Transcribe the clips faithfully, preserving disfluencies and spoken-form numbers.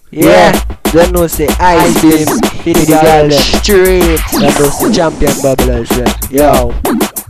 Yeah, then no say ice beam, hit the girl straight. Then no say champion bubblers, yeah. Yo,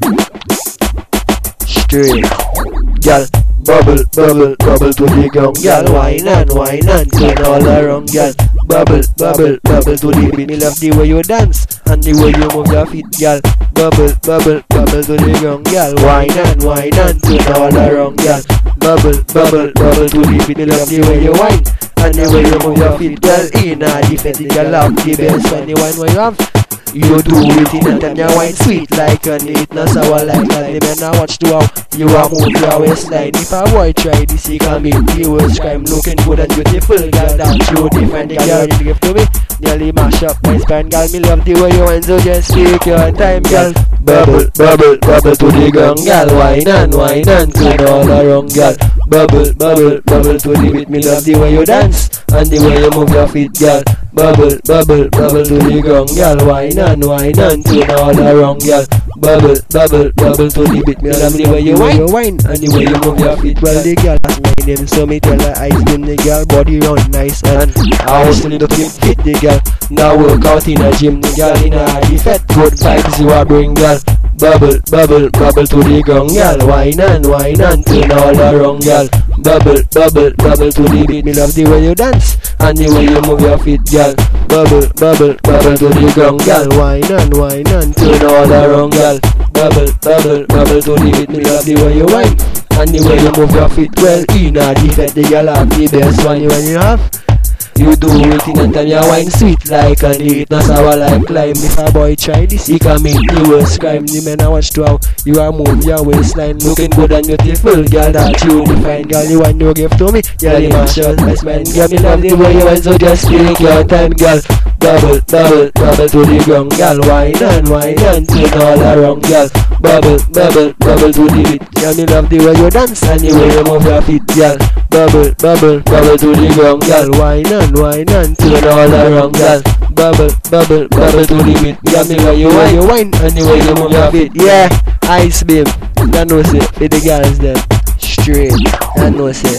straight, girl. Bubble, bubble, bubble to the ground, girl. Wine and wine and turn all around, girl. Bubble, bubble, bubble to the beat. Me love the way you dance and the way you move your feet, girl. Bubble, bubble, bubble to the ground, girl. Wine and wine and turn all around, girl. Bubble, bubble, bubble to the beat. Me love the way you wine and the way you move your feet, girl. Inna the fetty, girl, love the best when the wine where you have. You do it in a time you wine sweet like an eat no sour like a the man I watch to how you a move your waistline. If a boy try this he can make the worst crime. Looking good and beautiful, girl, that you define the girl you give to me. Nearly mash up my spine, girl, me love the way you wine, so just take your time, girl. Bubble, bubble, bubble to the ground, girl. Wine and wine and turn all around, girl. Bubble, bubble, bubble to the beat. Me love the way you dance and the way you move your feet, girl. Bubble, bubble, bubble to the ground, girl. Wine and wine and turn all around, girl. Bubble, bubble, bubble to the beat. Me love the way you wine, wine and the way you move your feet. Well, the girl has my name, so me tell her ice cream. The girl body round nice and I was still looking fit. The girl now work out in a gym. The girl in a the fat good vibes you a bring, girl. Bubble, bubble, bubble to the ground, girl. Wine and wine and turn all around, girl. Bubble, bubble, bubble to the beat. Me love the way you dance and the way you move your feet, girl. Bubble, bubble, bubble to the ground, girl. Wine and wine and turn all around, girl. Bubble, bubble, bubble to the beat. Me love the way you wine and the way you move your feet. Well, inna the fat, the girl have the best one when you have. You do it in a time you wine sweet like an eat no sour like lime. If a boy try this, he can make the worst crime. The men I watch to how you a move your waistline. Looking good and beautiful, girl, that you define. Girl, you want you give to me, girl, you mash out my spine. Girl, me love the way you wine, so just take your time, girl. Bubble, bubble, bubble to the ground, girl. Wine and wine and turn all around, girl. Bubble, bubble, bubble to the beat. Girl, me love the way you dance and the way you move your feet, girl. Bubble, bubble, bubble to the ground, girl. Wine and wine and turn all around, girl. Bubble, bubble, bubble to the beat. Girl, me love you wine, you wine and the way you move your feet. Yeah, ice beam. That know say for the girls them straight. That know say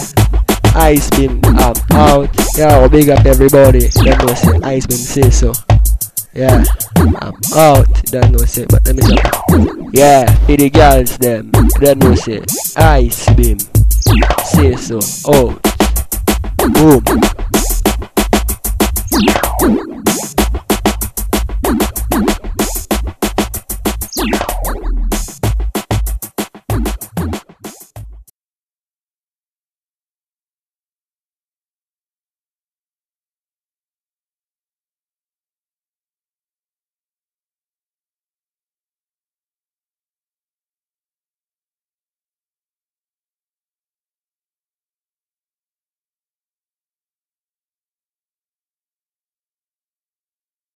ice beam. I'm out. Yeah, big up everybody. That know say ice beam say so. Yeah, I'm out. That know say, but let me know. Yeah, for the girls them. That know say ice beam. Say so. Oh, boom.